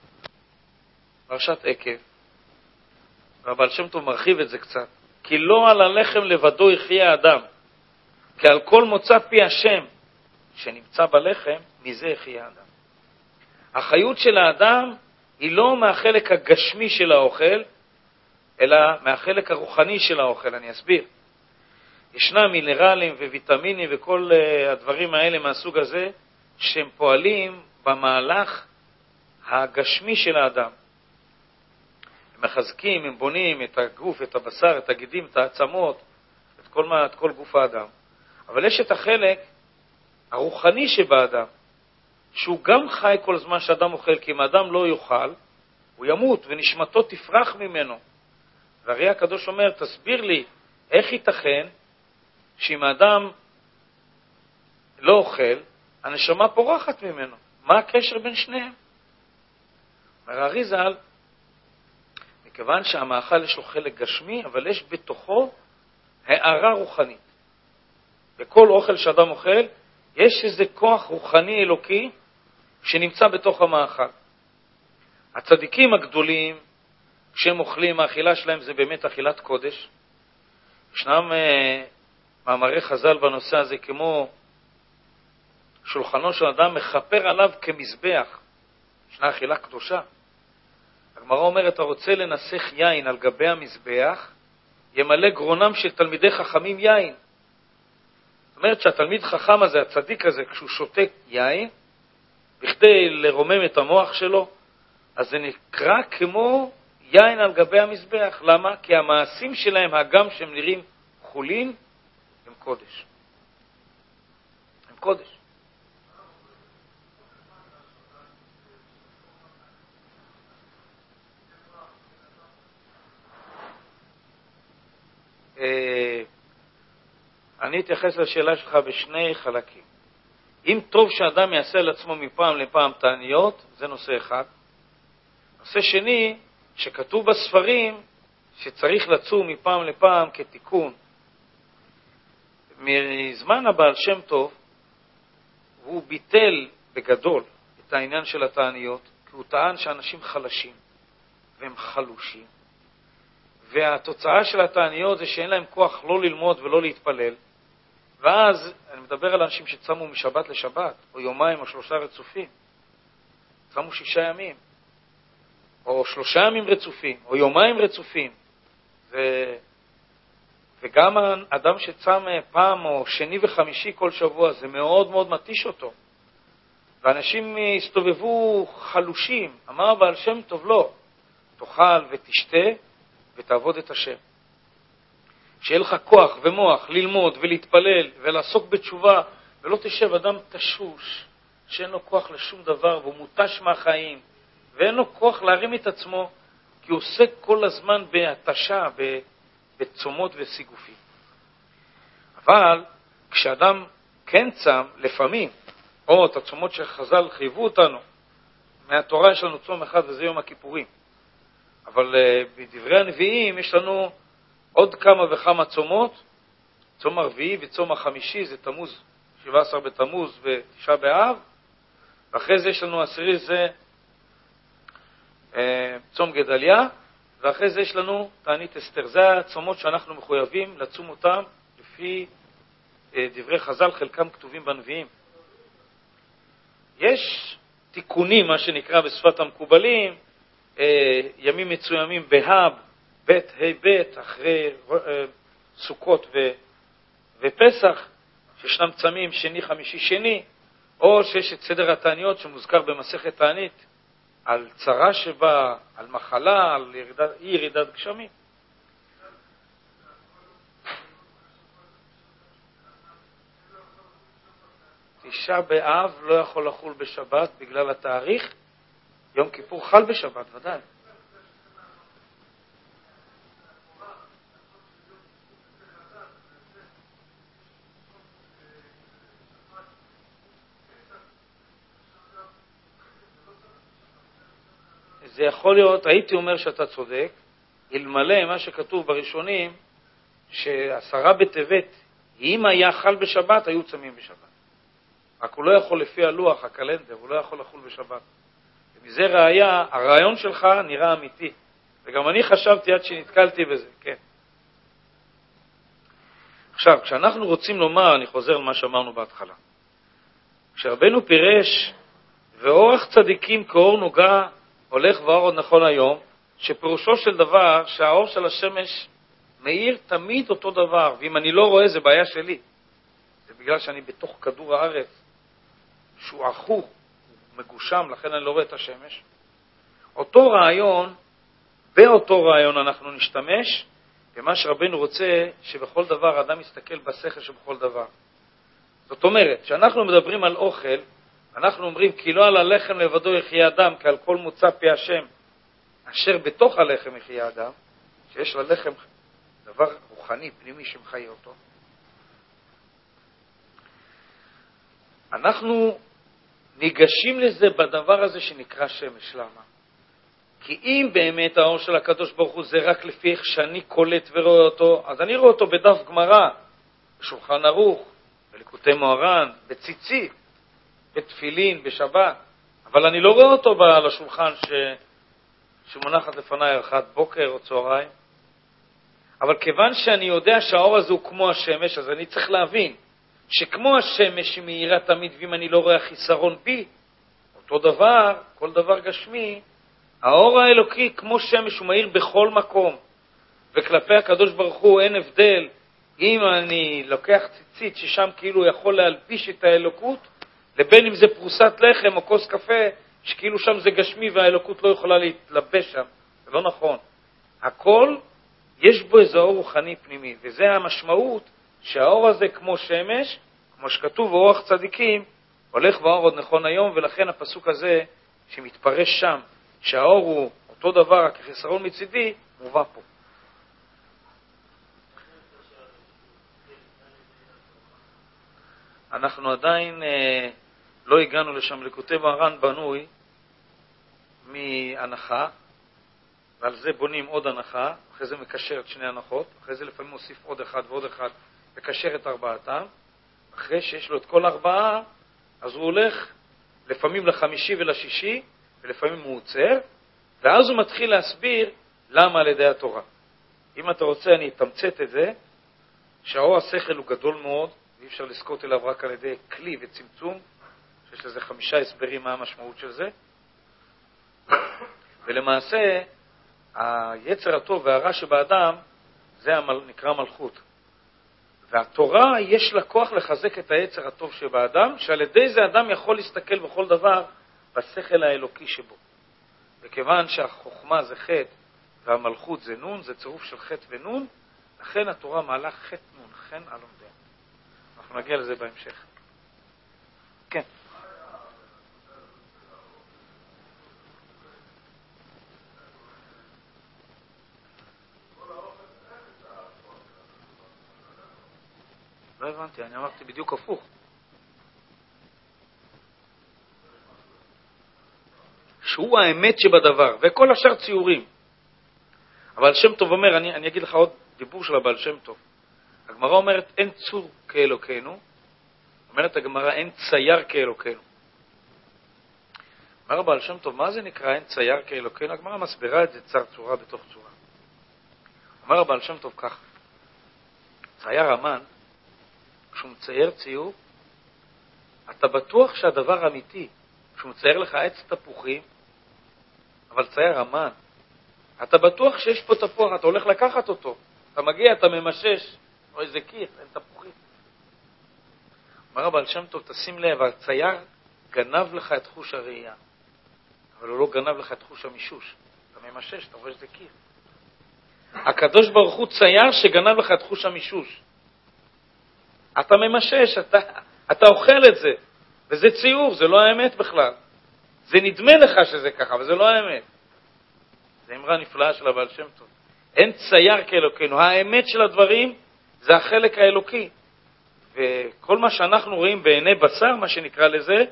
פרשת עקב, והבעל שם טוב מרחיב את זה קצת, כי לא על הלחם לבדו יחיה האדם, כי על כל מוצא פי השם שנמצא בלחם, מזה יחיה האדם. החיות של האדם היא לא מהחלק הגשמי של האוכל, אלא מהחלק הרוחני של האוכל. אני אסביר. ישנם מינרלים וויטמינים וכל הדברים האלה מהסוג הזה, שהם פועלים במהלך הגשמי של האדם. הם מחזקים, הם בונים את הגוף, את הבשר, את הגידים, את העצמות, את כל, מה, את כל גוף האדם. אבל יש את החלק הרוחני שבאדם, שהוא גם חי כל זמן שאדם אוכל, כי אם האדם לא יאכל, הוא ימות ונשמתו תפרח ממנו. והרי הקדוש אומר, תסביר לי, איך ייתכן שאם האדם לא אוכל, הנשמה פורחת ממנו? מה הקשר בין שניהם? אומר האריז"ל, מכיוון שהמאכל יש לו חלק גשמי, אבל יש בתוכו הערה רוחנית. בכל אוכל שאדם אוכל, יש איזה כוח רוחני אלוקי שנמצא בתוך המאכל. הצדיקים הגדולים, כשהם אוכלים, האכילה שלהם זה באמת אכילת קודש. ישנם אה, מאמרי חז"ל בנושא הזה, כמו שולחנו של אדם מחפר עליו כמזבח. ישנה אכילה קדושה. הגמרא אומרת, אתה רוצה לנסח יין על גבי המזבח, ימלא גרונם של תלמידי חכמים יין. זאת אומרת שהתלמיד חכם הזה, הצדיק הזה, כשהוא שותה יין, בכדי לרומם את המוח שלו, אז זה נקרא כמו יין על גבי המזבח. למה? כי המעשים שלהם, הגם שהם נראים חולין, הם קודש. הם קודש. אני אתייחס לשאלה שלך בשני חלקים. אם טוב שאדם יעשה לעצמו מפעם לפעם תעניות, זה נושא אחד. נושא שני, שכתוב בספרים שצריך לצום מפעם לפעם כתיקון. מזמן הבעל שם טוב, הוא ביטל בגדול את העניין של התעניות, כי הוא טען שאנשים חלשים והם חלושים. והתוצאה של התעניות זה שאין להם כוח לא ללמוד ולא להתפלל. ואז אני מדבר על אנשים שצמו משבת לשבת, או יומיים או שלושה רצופים. צמו שישה ימים, או שלושה ימים רצופים, או יומיים רצופים. ו... וגם אדם שצם פעם או שני וחמישי כל שבוע, זה מאוד מאוד מתיש אותו. ואנשים הסתובבו חלושים. אמר בעל שם טוב לא, תאכל ותשתה ותעבוד את השם. שיהיה לך כוח ומוח ללמוד ולהתפלל ולעסוק בתשובה, ולא תשב אדם תשוש, שאין לו כוח לשום דבר, והוא מותש מהחיים, ואין לו כוח להרים את עצמו, כי הוא עוסק כל הזמן בהתשה, בצומות וסיגופים. אבל כשאדם כן צם, לפעמים, או את הצומות שחז"ל חייבו אותנו, מהתורה יש לנו צום אחד וזה יום הכיפורים. אבל uh, בדברי הנביאים יש לנו עוד כמה וכמה צומות, צום הרביעי וצום החמישי, זה תמוז, שבעה עשר בתמוז ותשעה באב, ואחרי זה יש לנו עשירי, זה uh, צום גדליה, ואחרי זה יש לנו תענית אסתר. זה הצומות שאנחנו מחויבים לצום אותם לפי uh, דברי חז"ל, חלקם כתובים בנביאים. יש תיקונים, מה שנקרא בשפת המקובלים, ימים מצוימים בהב, בית, ה' בית, אחרי סוכות ו, ופסח, שישנם צמים שני, חמישי, שני, או שיש את סדר התעניות שמוזכר במסכת תענית, על צרה שבה, על מחלה, על ירידת, אי ירידת גשמים. תשעה באב לא יכול לחול בשבת בגלל התאריך, יום כיפור חל בשבת, ודאי. זה יכול להיות, הייתי אומר שאתה צודק, אלמלא מה שכתוב בראשונים, שעשרה בטבת, אם היה חל בשבת, היו צמים בשבת. רק הוא לא יכול לפי הלוח, הקלנדר, הוא לא יכול לחול בשבת. ומזה ראיה, הרעיון שלך נראה אמיתי. וגם אני חשבתי עד שנתקלתי בזה, כן. עכשיו, כשאנחנו רוצים לומר, אני חוזר למה שאמרנו בהתחלה. כשרבנו פירש, ואורך צדיקים כאור נוגה, הולך ואור עוד נכון היום, שפירושו של דבר, שהאור של השמש מאיר תמיד אותו דבר, ואם אני לא רואה, זה בעיה שלי. זה בגלל שאני בתוך כדור הארץ, שהוא עכור, מגושם, לכן אני לא רואה את השמש. אותו רעיון, באותו רעיון אנחנו נשתמש, ומה שרבנו רוצה, שבכל דבר אדם יסתכל בשכל שבכל דבר. זאת אומרת, כשאנחנו מדברים על אוכל, אנחנו אומרים, כי לא על הלחם לבדו יחיה אדם, כי על כל מוצא פי השם, אשר בתוך הלחם יחיה אדם, שיש ללחם דבר רוחני, פנימי שמחיה אותו. אנחנו ניגשים לזה בדבר הזה שנקרא שמש. למה? כי אם באמת האור של הקדוש ברוך הוא זה רק לפי איך שאני קולט ורואה אותו, אז אני רואה אותו בדף גמרא, בשולחן ערוך, בליקוטי מוהר"ן, בציצית, בתפילין, בשבת, אבל אני לא רואה אותו על השולחן ש... שמונחת לפניי ארוחת בוקר או צהריים. אבל כיוון שאני יודע שהאור הזה הוא כמו השמש, אז אני צריך להבין שכמו השמש היא מאירה תמיד, ואם אני לא רואה חיסרון בי, אותו דבר, כל דבר גשמי, האור האלוקי כמו שמש הוא מאיר בכל מקום, וכלפי הקדוש ברוך הוא אין הבדל אם אני לוקח ציצית ששם כאילו יכול להלביש את האלוקות, לבין אם זה פרוסת לחם או כוס קפה, שכאילו שם זה גשמי והאלוקות לא יכולה להתלבש שם לא נכון. הכל, יש בו איזה אור רוחני פנימי, וזה המשמעות שהאור הזה כמו שמש, כמו שכתוב באורח צדיקים, הולך והאור עוד נכון היום, ולכן הפסוק הזה שמתפרש שם, שהאור הוא אותו דבר, רק חסרון מצידי, מובא פה. אנחנו עדיין אה, לא הגענו לשם. לקוטי מוהר"ן בנוי מהנחה, ועל זה בונים עוד הנחה, אחרי זה מקשר את שני הנחות, אחרי זה לפעמים מוסיף עוד אחד ועוד אחד, מקשר את ארבעתם, אחרי שיש לו את כל ארבעה, אז הוא הולך לפעמים לחמישי ולשישי, ולפעמים הוא עוצר, ואז הוא מתחיל להסביר למה על ידי התורה. אם אתה רוצה, אני אתמצת את זה, שהאור השכל הוא גדול מאוד, ואי אפשר לזכות אליו רק על ידי כלי וצמצום, שיש לזה חמישה הסברים מה המשמעות של זה. ולמעשה, היצר הטוב והרע שבאדם, זה המל... נקרא מלכות. והתורה יש לה כוח לחזק את היצר הטוב שבאדם, שעל ידי זה אדם יכול להסתכל בכל דבר בשכל האלוקי שבו. וכיוון שהחוכמה זה חטא והמלכות זה נון, זה צירוף של חטא ונון, לכן התורה מעלה חטא נון, חן על עומדיה. אנחנו נגיע לזה בהמשך. כן. לא הבנתי, אני אמרתי בדיוק הפוך. שהוא האמת שבדבר, וכל השאר ציורים. אבל שם טוב אומר, אני, אני אגיד לך עוד דיבור של הבעל שם טוב. הגמרא אומרת, אין צור כאלוקנו. אומרת הגמרא, אין צייר כאלוקנו. אומר הבעל שם טוב, מה זה נקרא אין צייר כאלוקנו? הגמרא מסבירה את זה צר צורה בתוך צורה. אומר הבעל שם טוב כך, צייר אמן, כשהוא מצייר ציור, אתה בטוח שהדבר אמיתי, כשהוא מצייר לך עץ תפוחים, אבל צייר אמן, אתה בטוח שיש פה תפוח, אתה הולך לקחת אותו, אתה מגיע, אתה ממשש, או איזה קיר, אין תפוחים. אומר הבעל שם טוב, תשים לב, הצייר גנב לך את חוש הראייה, אבל הוא לא גנב לך את חוש המישוש. אתה ממשש, אתה רואה שזה קיר. הקדוש ברוך הוא צייר שגנב לך את חוש המישוש. אתה ממשש, אתה, אתה אוכל את זה, וזה ציור, זה לא האמת בכלל. זה נדמה לך שזה ככה, אבל זה לא האמת. זה אמרה נפלאה של הבעל שם טוב. אין צייר כאלוקנו. האמת של הדברים זה החלק האלוקי. וכל מה שאנחנו רואים בעיני בשר, מה שנקרא לזה,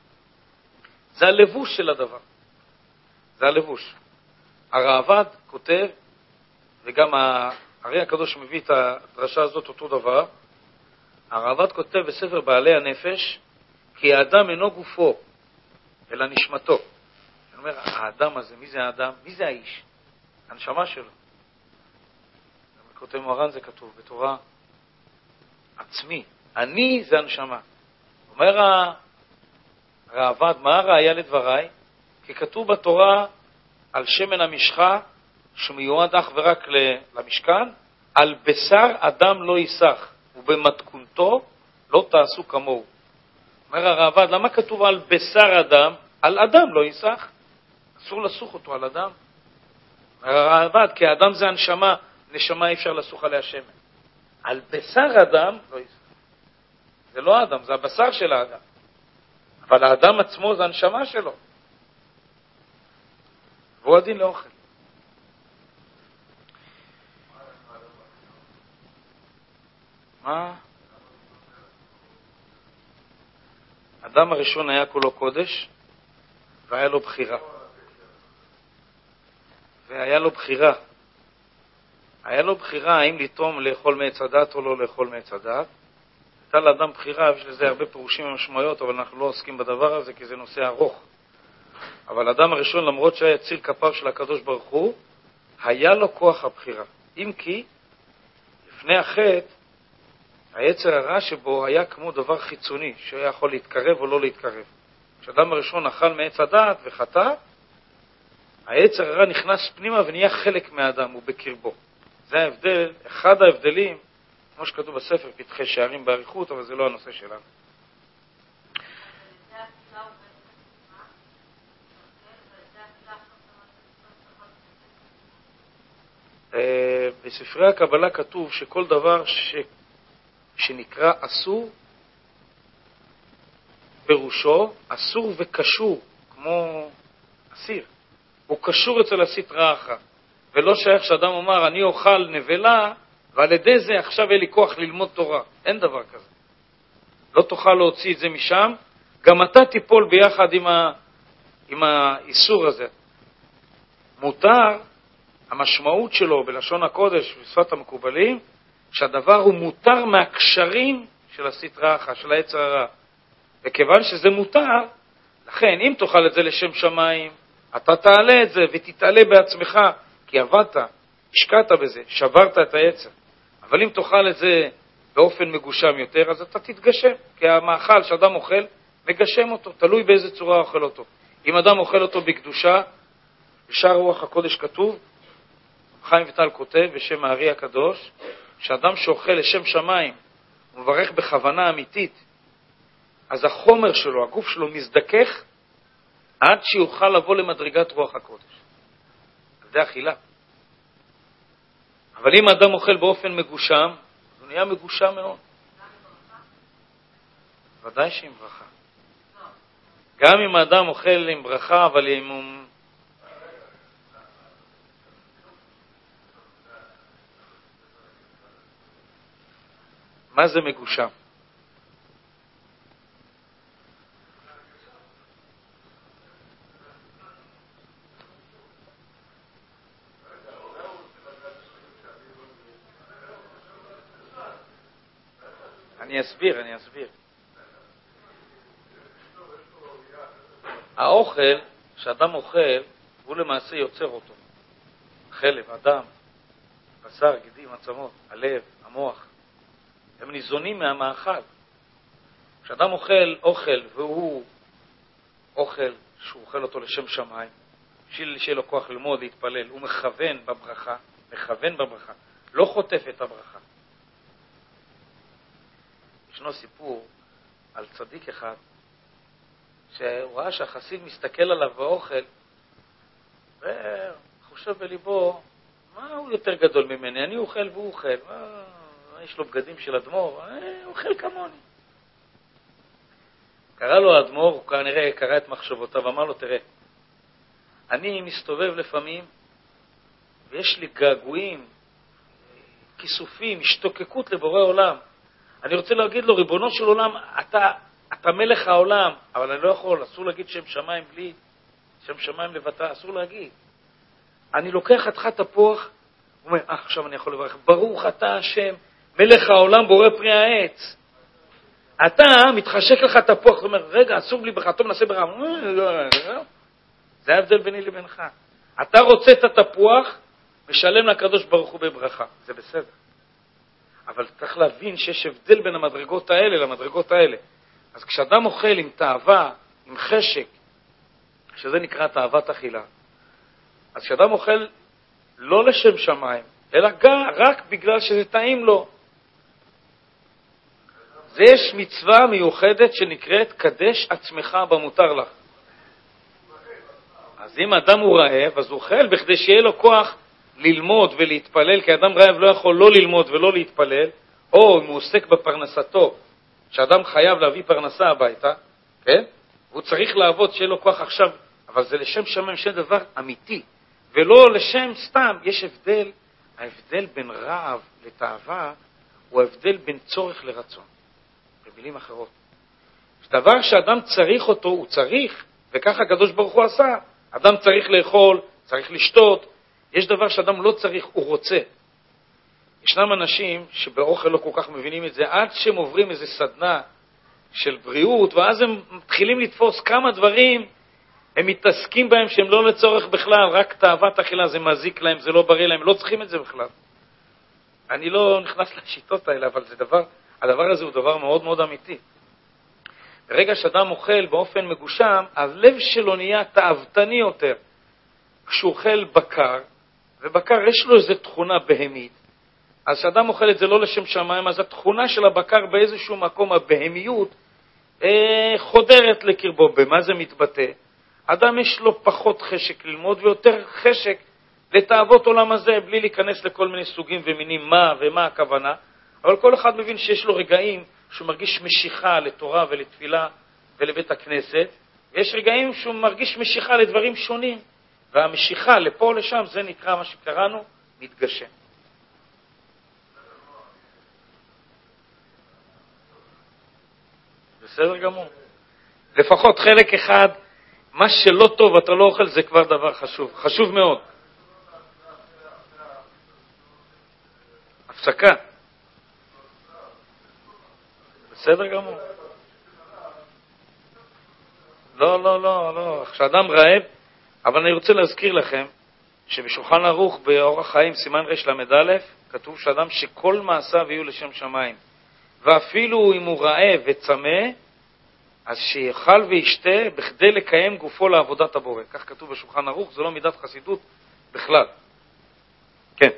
זה הלבוש של הדבר. זה הלבוש. הרעב"ד כותב, וגם הרי הקדוש מביא את הדרשה הזאת אותו דבר, הרעב"ד כותב בספר בעלי הנפש, כי האדם אינו גופו, אלא נשמתו. אני אומר, האדם הזה, מי זה האדם? מי זה האיש? הנשמה שלו. בכותב מוהר"ן זה כתוב, בתורה עצמי. אני זה הנשמה. אומר הרעב"ד, מה הראיה לדבריי? כי כתוב בתורה על שמן המשחה, שמיועד אך ורק למשכן, על בשר אדם לא ייסח, ובמתכונתו לא תעשו כמוהו. אומר הרעב"ד, למה כתוב על בשר אדם? על אדם לא ייסח. אסור לסוך אותו על אדם. אומר הרעב"ד, כי האדם זה הנשמה, נשמה אי אפשר לסוך עליה שמן. על בשר אדם לא ייסח. זה לא האדם, זה הבשר של האדם. אבל האדם עצמו זה הנשמה שלו. והוא הדין לאוכל. מה? אדם הראשון היה כולו קודש, והיה לו בחירה. והיה לו בחירה. היה לו בחירה האם לטום לאכול מעץ הדת או לא לאכול מעץ הדת. הייתה לאדם בחירה, יש לזה הרבה פירושים ומשמעויות, אבל אנחנו לא עוסקים בדבר הזה כי זה נושא ארוך. אבל האדם הראשון, למרות שהיה ציר כפיו של הקדוש ברוך הוא, היה לו כוח הבחירה. אם כי, לפני החטא, היצר הרע שבו היה כמו דבר חיצוני, שהיה יכול להתקרב או לא להתקרב. כשאדם הראשון אכל מעץ הדעת וחטא, היצר הרע נכנס פנימה ונהיה חלק מהאדם, הוא בקרבו. זה ההבדל, אחד ההבדלים, כמו שכתוב בספר, פתחי שערים בעריכות, אבל זה לא הנושא שלנו. בספרי הקבלה כתוב שכל דבר ש... שנקרא אסור, פירושו אסור וקשור, כמו אסיר. הוא קשור אצל הסטרא אחרא. ולא שייך שאדם אומר, אני אוכל נבלה, ועל ידי זה עכשיו יהיה לי כוח ללמוד תורה. אין דבר כזה. לא תוכל להוציא את זה משם, גם אתה תיפול ביחד עם, ה... עם האיסור הזה. מותר, המשמעות שלו בלשון הקודש ובשפת המקובלים, שהדבר הוא מותר מהקשרים של הסטרא אחרא, של היצר הרע. וכיוון שזה מותר, לכן אם תאכל את זה לשם שמיים, אתה תעלה את זה ותתעלה בעצמך, כי עבדת, השקעת בזה, שברת את היצר. אבל אם תאכל את זה באופן מגושם יותר, אז אתה תתגשם, כי המאכל שאדם אוכל, מגשם אותו, תלוי באיזה צורה אוכל אותו. אם אדם אוכל אותו בקדושה, בשער רוח הקודש כתוב, חיים ויטל כותב בשם הארי הקדוש, שאדם שאוכל לשם שמיים, הוא מברך בכוונה אמיתית, אז החומר שלו, הגוף שלו מזדכך, עד שיוכל לבוא למדרגת רוח הקודש. זה אכילה. אבל אם האדם אוכל באופן מגושם, הוא נהיה מגושם מאוד. ודאי שעם ברכה. גם אם האדם אוכל עם ברכה, אבל אם הוא... מה זה מגושם? אני אסביר, אני אסביר. האוכל שאדם אוכל, הוא למעשה יוצר אותו. חלב, אדם, בשר, גידים, עצמות, הלב, המוח. הם ניזונים מהמאכל. כשאדם אוכל אוכל, והוא אוכל שהוא אוכל אותו לשם שמיים, בשביל שיהיה לו כוח ללמוד, להתפלל, הוא מכוון בברכה, מכוון בברכה, לא חוטף את הברכה. ישנו סיפור על צדיק אחד, שהוא ראה שהחסיד מסתכל עליו באוכל, וחושב בליבו, מה הוא יותר גדול ממני? אני אוכל והוא אוכל. מה, יש לו בגדים של אדמו"ר? הוא אוכל כמוני. קרא לו האדמו"ר, הוא כנראה קרא את מחשבותיו, אמר לו, תראה, אני מסתובב לפעמים, ויש לי געגועים, כיסופים, השתוקקות לבורא עולם. אני רוצה להגיד לו, ריבונו של עולם, אתה, אתה מלך העולם, אבל אני לא יכול, אסור להגיד שם שמיים בלי, שם שמיים לבטא, אסור להגיד. אני לוקח אותך תפוח, הוא אומר, אה, עכשיו אני יכול לברך, ברוך אתה השם, מלך העולם בורא פרי העץ. אתה מתחשק לך תפוח, הוא אומר, רגע, אסור בלי ברכה, טוב נעשה ברכה. זה ההבדל ביני לבינך. אתה רוצה את התפוח, משלם לקדוש ברוך הוא בברכה, זה בסדר. אבל צריך להבין שיש הבדל בין המדרגות האלה למדרגות האלה. אז כשאדם אוכל עם תאווה, עם חשק, שזה נקרא תאוות אכילה, אז כשאדם אוכל לא לשם שמיים, אלא גם רק בגלל שזה טעים לו. זה יש מצווה מיוחדת שנקראת קדש עצמך במותר לך. אז אם אדם הוא רעב, אז הוא אוכל בכדי שיהיה לו כוח ללמוד ולהתפלל, כי אדם רעב לא יכול לא ללמוד ולא להתפלל, או אם הוא עוסק בפרנסתו, שאדם חייב להביא פרנסה הביתה, כן? הוא צריך לעבוד שיהיה לו כוח עכשיו, אבל זה לשם שמיים, שם דבר אמיתי, ולא לשם סתם. יש הבדל, ההבדל בין רעב לתאווה, הוא ההבדל בין צורך לרצון. במילים אחרות. דבר שאדם צריך אותו, הוא צריך, וככה הקדוש ברוך הוא עשה. אדם צריך לאכול, צריך לשתות. יש דבר שאדם לא צריך, הוא רוצה. ישנם אנשים שבאוכל לא כל כך מבינים את זה, עד שהם עוברים איזו סדנה של בריאות, ואז הם מתחילים לתפוס כמה דברים, הם מתעסקים בהם שהם לא לצורך בכלל, רק תאוות אכילה, זה מזיק להם, זה לא בריא להם, לא צריכים את זה בכלל. אני לא נכנס לשיטות האלה, אבל זה דבר, הדבר הזה הוא דבר מאוד מאוד אמיתי. ברגע שאדם אוכל באופן מגושם, הלב שלו נהיה תאוותני יותר. כשהוא אוכל בקר, ובקר יש לו איזו תכונה בהמית, אז כשאדם אוכל את זה לא לשם שמיים, אז התכונה של הבקר באיזשהו מקום, הבהמיות, אה, חודרת לקרבו. במה זה מתבטא? אדם יש לו פחות חשק ללמוד ויותר חשק לתאוות עולם הזה, בלי להיכנס לכל מיני סוגים ומינים מה ומה הכוונה, אבל כל אחד מבין שיש לו רגעים שהוא מרגיש משיכה לתורה ולתפילה ולבית הכנסת, ויש רגעים שהוא מרגיש משיכה לדברים שונים, והמשיכה לפה או לשם זה נקרא מה שקראנו מתגשם. בסדר גמור. לפחות חלק אחד, מה שלא טוב אתה לא אוכל, זה כבר דבר חשוב, חשוב מאוד. הפסקה. בסדר גמור. לא, לא, לא, לא. כשאדם רעב, אבל אני רוצה להזכיר לכם שבשולחן ערוך באורח חיים סימן רש למד א' כתוב שאדם שכל מעשיו יהיו לשם שמיים, ואפילו אם הוא רעב וצמא, אז שיאכל וישתה בכדי לקיים גופו לעבודת הבורא. כך כתוב בשולחן ערוך, זה לא מידת חסידות בכלל. כן.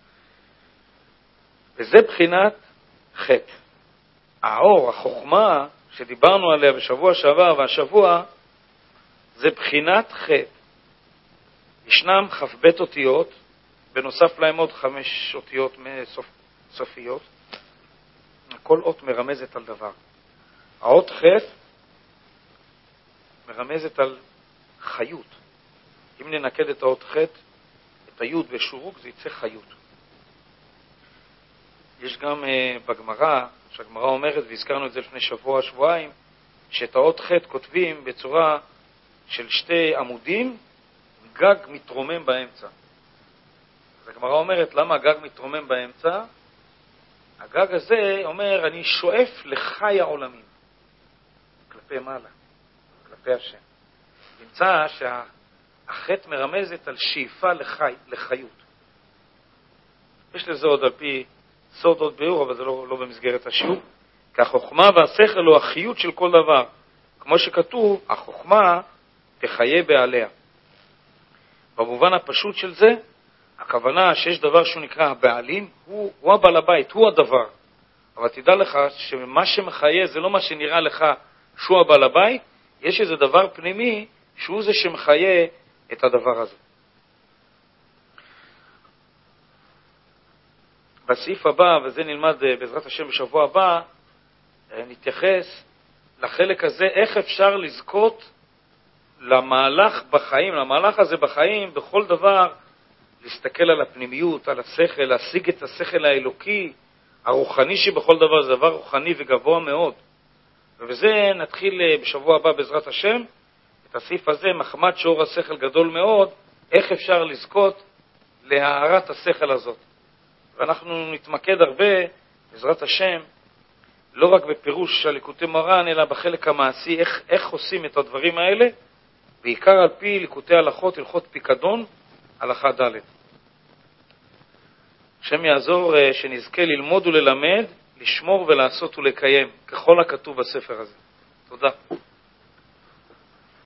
וזה בחינת חטא. האור, החוכמה שדיברנו עליה בשבוע שעבר והשבוע, זה בחינת חטא. ישנם כ"ב אותיות, בנוסף להם עוד חמש אותיות מסופ... סופיות. כל אות מרמזת על דבר. האות חטא מרמזת על חיות. אם ננקד את האות חטא, את היוד ושורוק, זה יצא חיות. יש גם uh, בגמרא, שהגמרא אומרת, והזכרנו את זה לפני שבוע, שבועיים, שאת האות חטא כותבים בצורה של שתי עמודים, גג מתרומם באמצע. אז הגמרא אומרת, למה הגג מתרומם באמצע? הגג הזה אומר, אני שואף לחי העולמים, כלפי מעלה, כלפי השם. נמצא שהחטא מרמזת על שאיפה לחי, לחיות. יש לזה עוד על פי סוד עוד ביאור, אבל זה לא, לא במסגרת השיעור. כי החוכמה והשכל הוא החיות של כל דבר. כמו שכתוב, החוכמה תחיה בעליה. במובן הפשוט של זה, הכוונה שיש דבר שהוא נקרא הבעלים, הוא, הוא הבעל הבית, הוא הדבר. אבל תדע לך שמה שמחיה זה לא מה שנראה לך שהוא הבעל הבית, יש איזה דבר פנימי שהוא זה שמחיה את הדבר הזה. בסעיף הבא, וזה נלמד בעזרת השם בשבוע הבא, נתייחס לחלק הזה, איך אפשר לזכות למהלך בחיים, למהלך הזה בחיים, בכל דבר, להסתכל על הפנימיות, על השכל, להשיג את השכל האלוקי, הרוחני שבכל דבר, זה דבר רוחני וגבוה מאוד. ובזה נתחיל בשבוע הבא בעזרת השם, את הסעיף הזה, מחמת שאור השכל גדול מאוד, איך אפשר לזכות להארת השכל הזאת. ואנחנו נתמקד הרבה, בעזרת השם, לא רק בפירוש הליקוטי מרן, אלא בחלק המעשי, איך, איך עושים את הדברים האלה, בעיקר על פי ליקוטי הלכות, הלכות פיקדון, הלכה ד'. השם יעזור שנזכה ללמוד וללמד, לשמור ולעשות ולקיים, ככל הכתוב בספר הזה. תודה.